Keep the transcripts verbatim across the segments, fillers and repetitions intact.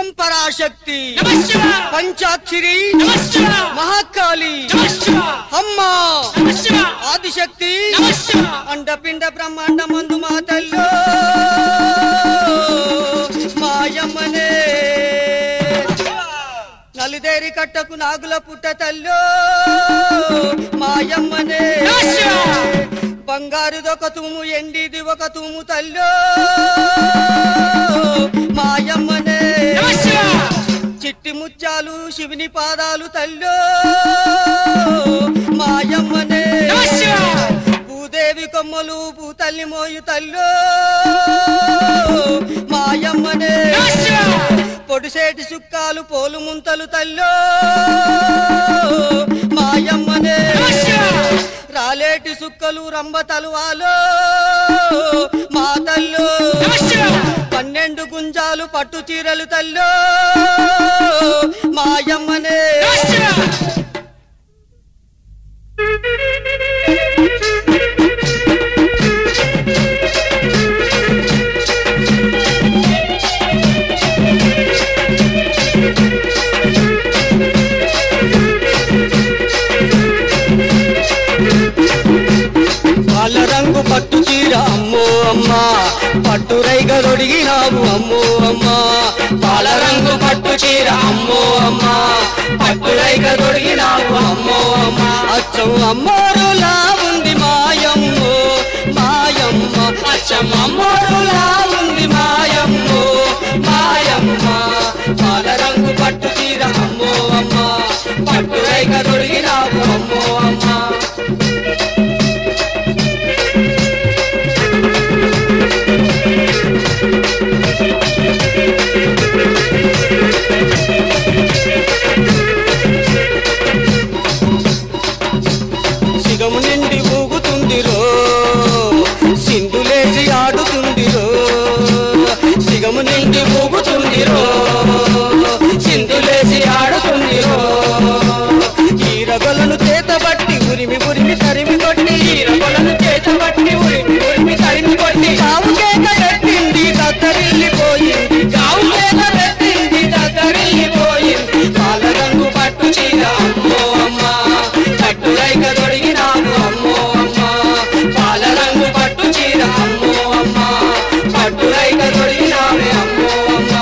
ఓం పరాశక్తి పంచాక్షరి మహాకాళి అమ్మా ఆదిశక్తి అండపిండ బ్రహ్మాండ మందు మా తల్లో మాయమ్మనే నలుదేరి కట్టకు నాగుల పుట్ట తల్లో మాయమ్మనే బంగారుదొక తూము ఎండిది ఒక తూము తల్లో మాయమ్మనే చిట్టి ముత్యాలు శివుని పాదాలు తల్లో మాయమ్మనే భూదేవి కొమ్మలు భూతల్లి మోయు తల్లో మాయమ్మనే పొడిసేటి సుక్కాలు పోలు ముంతలు తల్లో మాయమ్మనే రాలేటి సుక్కలు రంబ తలువాలో మా తల్లో పన్నెండు గుంజాలు పట్టు చీరలు తల్లో మాయమ్మనే పాల రంగు పట్టు చీర అమ్మో అమ్మా పట్టు రైగా దొడిగినావు అమ్మో అమ్మా పాల రంగు పట్టు చీర అమ్మో అమ్మా పట్టు రైగా దొడిగినావు అమ్మో అమ్మా అచ్చం అమ్మోరులా ఉంది మాయమ్మో మాయమ్మ అచ్చం అమ్మోరులా ఉంది మాయమ్మో మాయమ్మ పాల రంగు పట్టు చీర అమ్మో అమ్మా పట్టు రైగా దొడిగినావు అమ్మో అమ్మా సిగము నిండి ఊగుతుందిరో సింధులేసి ఆడుతుందిరో సిగము నిండి ఊగుతుందిరో సింధులేసి ఆడుతుందిరో ఈరగొలను చేతబట్టి ఉరిమి ఉరిమి తరిమి కొట్టి ఈరగొలను చేతబట్టి ఉరిమి ఉరిమి తరిమి కొట్టి కావు కేక పెట్టింది దద్దరిల్లిపోయింది కావు కేక పెట్టింది దద్దరిల్లిపోయింది పాల రంగు పట్టు చీర అమ్మో అమ్మా పట్టు రైక దొడిగినావు అమ్మో అమ్మా పాల రంగు పట్టు చీర అమ్మో అమ్మా పట్టు రైక దొడిగినావే అమ్మో అమ్మా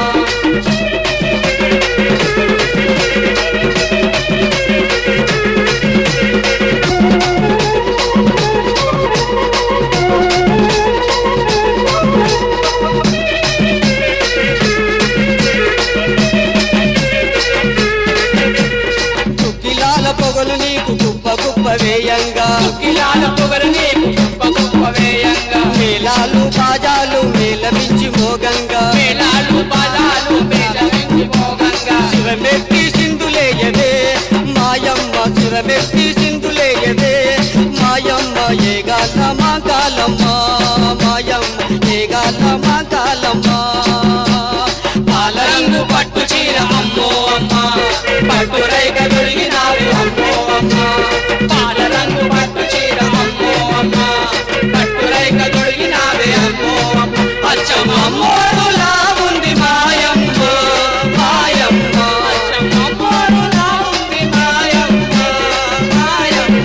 తుక్కిలాల పొగలు నీకు కుప్ప కుప్ప వేయంగా తుక్కిలాల పొగలు నీకు కుప్ప కుప్ప వేయంగా మేళాలు బాజాలు మేళవించి మోగంగా మేళాలు బాజాలు మేళవించి మోగంగా శివమెత్తి సింధులేయదే మాయమ్మ శివమెత్తి సింధులేయదే మాయమ్మ ఏగాల మా కాలమ్మ మాయమ్మ ఏగాల మా కాలమ్మ పాల రంగు పట్టు చీర అమ్మో అమ్మా పట్టు రైక దొరికినావి అమ్మో అమ్మా పాల రంగు పట్టు చీర అమ్మో అమ్మా పట్టు రైక దొరికినావి అమ్మో అమ్మా అచ్చం అమ్మోరులా ఉంది మాయమ్మ మాయమ్మ అచ్చం అమ్మోరులా ఉంది మాయమ్మ మాయమ్మ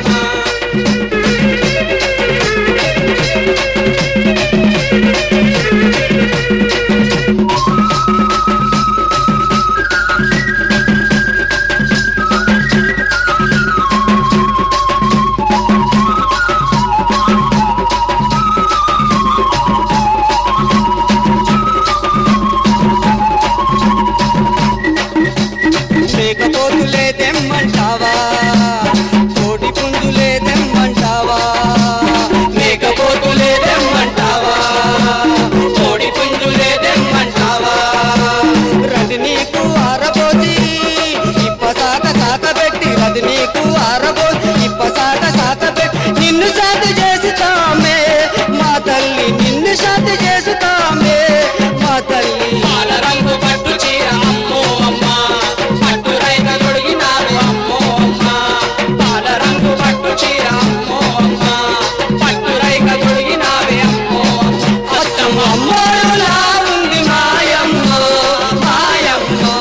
మేకపోతులే తెమ్మంటావా కోడి పుంజులే తెమ్మంటావా మేకపోతులే తెమ్మంటావా కోడి పుంజులే తెమ్మంటావా రది నీకు ఆరబోసి ఇప్పసాక సాకబెట్టి రది నీకు ఆరబోసి ఇప్పసాక సాకబెట్టి నిన్ను సాధి చేసుతామే మా తల్లి నిన్ను సాధి చేసుతామే మా తల్లి పాల రంగు పట్టు చీర అమ్మో అమ్మా పట్టు రైక దొడిగినావు అమ్మో అమ్మా పాల రంగు పట్టు చీర అమ్మో అమ్మా పట్టు రైక దొడిగినావే అమ్మో అచ్చం అమ్మోరులా ఉంది మాయమ్మ మాయమ్మ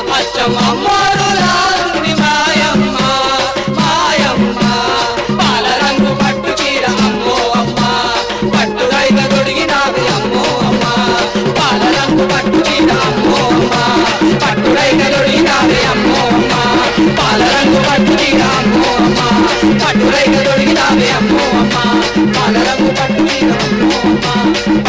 పట్టురైక తొడిగినావే అమ్మో అమ్మ పాల రంగు పట్టు చీర అమ్మో అమ్మ